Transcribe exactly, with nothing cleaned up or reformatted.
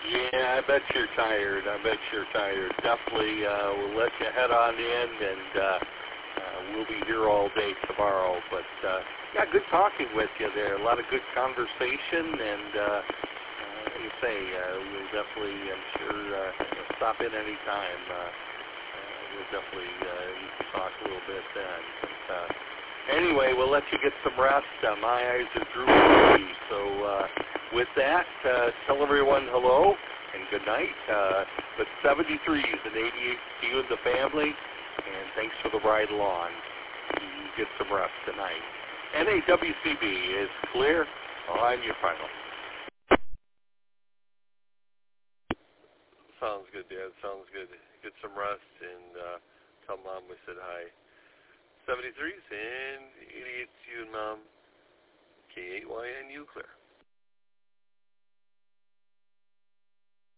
Yeah, I bet you're tired. I bet you're tired. Definitely, uh, we'll let you head on in, and uh, uh, we'll be here all day tomorrow. But uh, yeah, good talking with you there. A lot of good conversation, and uh, uh, like you say, uh, we'll definitely, I'm sure, uh, stop in any time. Uh, uh, we'll definitely uh, you can talk a little bit then. But, uh, anyway, we'll let you get some rest. Uh, my eyes are droopy, so. Uh, With that, uh, tell everyone hello and good night. Uh, but seventy-threes and eighty-eight to you and the family, and thanks for the ride along. You get some rest tonight. N A W C B is clear on your final. Sounds good, Dad. Sounds good. Get some rest and uh, tell Mom we said hi. seventy-threes and eighty-eight to you and Mom. K eight Y N U clear.